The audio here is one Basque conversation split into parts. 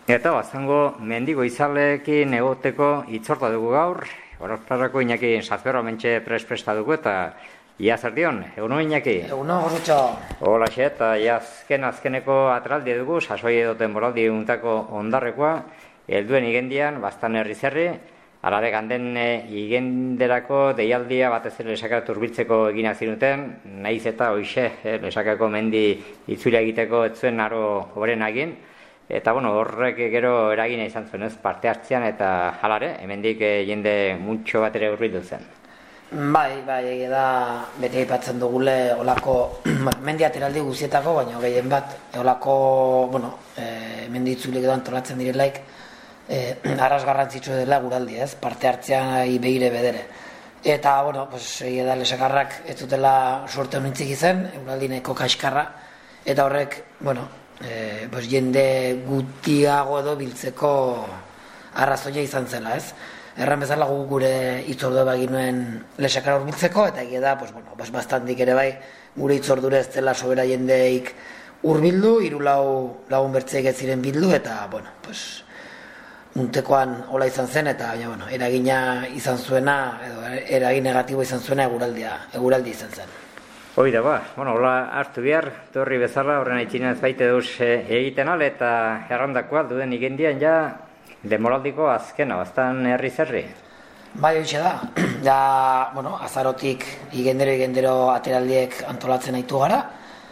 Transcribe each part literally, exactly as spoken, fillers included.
Eta bazango mendigo izalekin egoteko itzorta dugu gaur, horretarako Iñaki Sazberro mentxe prespresta dugu eta ia zer dion, eguno Iñaki? Eguno, gorutxo. Hola xe, eta ia azken azkeneko atraldi dugu, sasoi edo temporaldi untako ondarrekoa, helduen igendian, bastan herri zerri, alare ganden igenderako deialdia batez ere lesakatu urbiltzeko eginak zinuten, nahiz eta hoxe, eh, lesakako mendi itzulia egiteko etzuen aro horren egin. Eta bueno, horrek gero eragina izan zuen, ez, parte hartzean eta halare, hemendik e, jende mutxo bat ere hurbildu zen. Bai, bai, egia da, beti aipatzen dugule olako mendi ateraldi guztietako, baina gehien bat, olako, bueno, e, mendi itzulik edo antolatzen direlaik, e, arras garrantzitsu dela guraldi, ez, parte hartzean behire bedere. Eta, bueno, pues, egia da, lesakarrak ez dutela sorte honintzik izan, euraldineko kaskarra, eta horrek, bueno, E, pues, jende gutiago edo biltzeko arrazoia izan zela, ez? Erran bezala gu gure itzordua baginuen lesakara urbiltzeko, eta egia da, pues, bueno, pues, bastantik ere bai, gure itzordure ez dela sobera jendeik urbildu, hiru lau lagun bertzeik ez ziren bildu, eta, bueno, pues, untekoan hola izan zen, eta, bueno, eragina izan zuena, edo eragin negatibo izan zuena eguraldia, eguraldi izan zen. Hoi da ba, bueno, hola hartu behar, torri bezala, horren aitzinen ez baite duz e, egiten al, eta errandakoa duden igendian ja demoraldiko azkena, bastan herri zerri. Bai, hoxe da, ja, bueno, azarotik igendero igendero ateraldiek antolatzen aitu gara,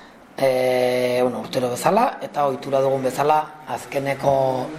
e, bueno, urtero bezala, eta ohitura dugun bezala, azkeneko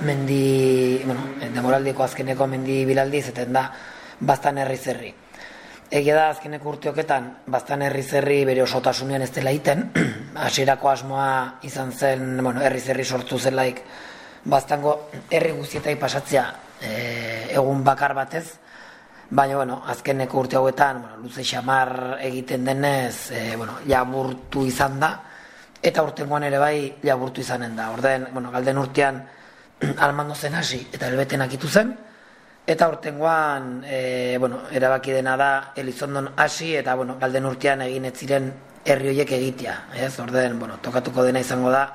mendi, bueno, demoraldiko azkeneko mendi bilaldi zeten da bastan herri zerri. Egia da, azkeneko urteoketan, bastan herri zerri bere osotasunean ez dela iten, hasierako asmoa izan zen, bueno, herri zerri sortu zelaik, bastango herri guztietai pasatzea e, egun bakar batez, baina, bueno, azkeneko urte hauetan, bueno, luze xamar egiten denez, e, bueno, laburtu izan da, eta urtengoan ere bai laburtu izanen da. Orden, bueno, galden urtean almando zen hasi eta helbeten akitu zen, eta urtengoan, e, bueno, erabaki dena da Elizondon hasi eta, bueno, galden urtean egin ez ziren herri horiek egitea, ez? Orden, bueno, tokatuko dena izango da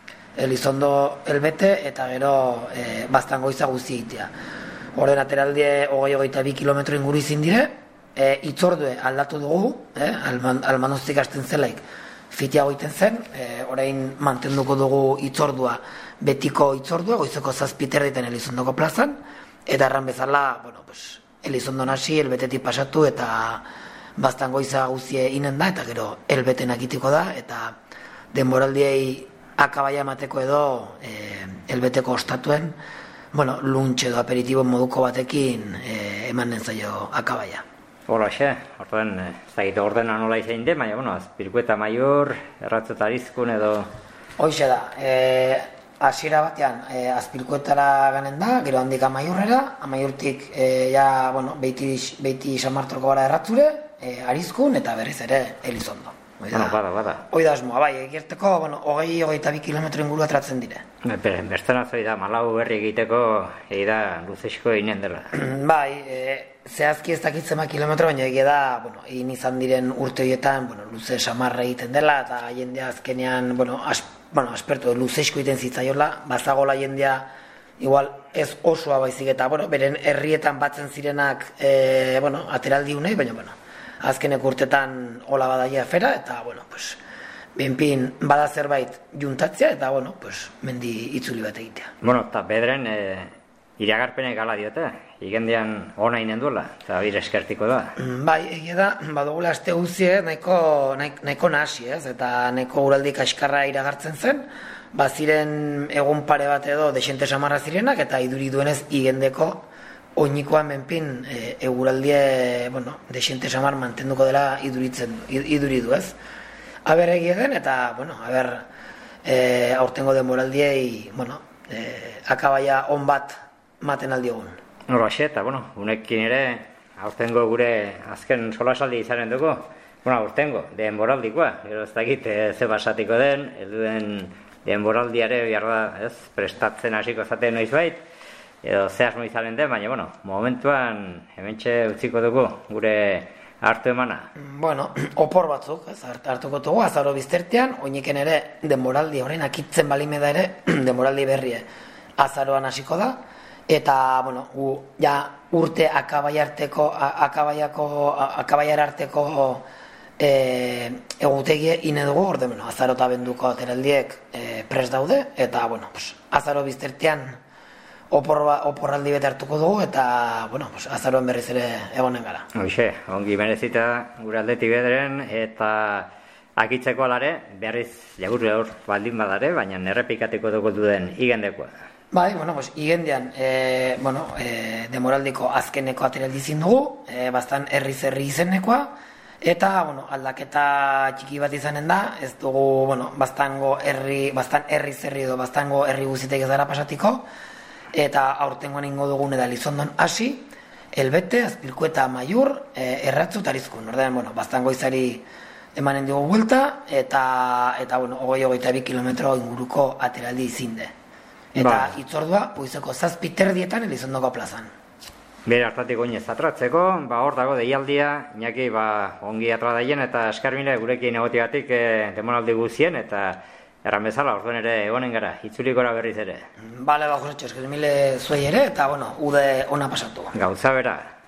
Elizondo helbete eta gero e, bastan goiza guzti egitea. Orden, ateraldie hogei hogeita bi kilometro inguru izin dire, e, itzordue aldatu dugu, eh? Alman, almanoztik hasten zelaik fitiago egiten zen, e, orain mantenduko dugu itzordua, betiko itzordua, goizeko zazpiterditen Elizondoko plazan, eta erran bezala, bueno, pues, Elizondon hasi, elbetetik pasatu, eta bastan goiza guzie inen da, eta gero elbeten akitiko da, eta denboraldiei akabaia emateko edo e, elbeteko ostatuen, bueno, luntxe edo aperitibo moduko batekin e, emanen zaio akabaia. Hola xe, orduan, ez da gito ordena nola izan den, baina, bueno, azpirkueta maior, erratzeta arizkun edo... Hoixe da, e, hasiera batean e, azpirkuetara ganen da, gero handik amaiurrera, amaiurtik e, ja, bueno, beiti, beiti Sanmartroko gara erratzure, e, arizkun eta berriz ere Elizondo. Oida, bueno, bada, bada. Oida asmoa, bai, egirteko, bueno, hogei, hogeita bi kilometro inguru atratzen dire. Bertzen azoi da, malau berri egiteko, egi da, luzesko eginen dela. Bai, e, zehazki ez dakitzema kilometro, baina egia da, bueno, egin izan diren urte horietan, bueno, luze samarra egiten dela, eta jendea azkenean, bueno, as, bueno, aspertu, luzesko egiten zitzaiola, bazagola jendea, igual ez osoa baizik eta, bueno, beren herrietan batzen zirenak, e, bueno, ateraldi unei, baina, bueno, azkenek urtetan hola badaia afera, eta, bueno, pues, benpin bada zerbait juntatzea, eta, bueno, pues, mendi itzuli bat egitea. Bueno, eta bedren, e, iragarpenek gala diote, igendean ona inen duela, eta bir eskertiko da. Bai, egia da, badugula aste guzie nahiko, nahiko, nahiko nahasi, ez? Eta nahiko uraldi kaskarra iragartzen zen, baziren egun pare bat edo desente samarra zirenak, eta iduri duenez igendeko oinikoan benpin e, eguraldie, bueno, desente samar mantenduko dela iduritzen, iduridu, ez? Aber egia den, eta, bueno, aber e, aurtengo denboraldiei, bueno, e, akabaia on bat maten aldiogun. Hora xe, eta, bueno, unekin ere, aurtengo gure azken solasaldi izanen dugu, bueno, aurtengo, denboraldikoa, gero ez dakit ze basatiko den, elduen denboraldiare behar da, ez, prestatzen hasiko zaten noiz bait, edo zehazmo izanen den, baina, bueno, momentuan hementxe utziko dugu gure hartu emana. Bueno, opor batzuk, ez, hartuko dugu, azaro biztertean, oiniken ere denboraldi, orain akitzen balimeda ere, denboraldi berrie. azaroan hasiko da, eta, bueno, gu, ja, urte akabaiarteko, akabaiako, akabaiar arteko e, egutegie ine dugu, orde, bueno, azaro eta benduko ateraldiek e, prest daude, eta, bueno, pues, azaro biztertean opor, oporraldi bete hartuko dugu, eta, bueno, pues, azaroan berriz ere egonen gara. Hoxe, ongi merezita gure aldetik bederen, eta akitzeko alare, berriz jagur gaur baldin badare, baina errepikateko dugu duen igendekoa. Bai, bueno, pues, igendean, e, bueno, e, demoraldiko azkeneko ateraldi zin dugu, e, bastan herri-zerri izenekoa, eta, bueno, aldaketa txiki bat izanen da, ez dugu, bueno, bastango herri, bastan herri-zerri edo bastango herri guzitek ez dara pasatiko, eta aurtengoan ingo dugun eda Lizondon hasi, Elbete, Azpilku eta Maiur, e, Erratzu eta Arizkun. Ordean, bueno, bastango izari emanen dugu buelta, eta, eta bueno, ogoi hogeita bi kilometro inguruko ateraldi izinde. Eta ba. Itzordua, poizeko zazpi terdietan Elizondoko plazan. Bere hartatik oinez atratzeko, ba hor dago deialdia, Iñaki ba ongi atra daien eta eskarmile gurekin egotigatik e, demoraldi guzien, eta erran bezala orduan ere egonen gara, itzulikora berriz ere. Bale, ba, Josetxo, eskarmile zuei ere, eta bueno, ude ona pasatu. Gauza bera.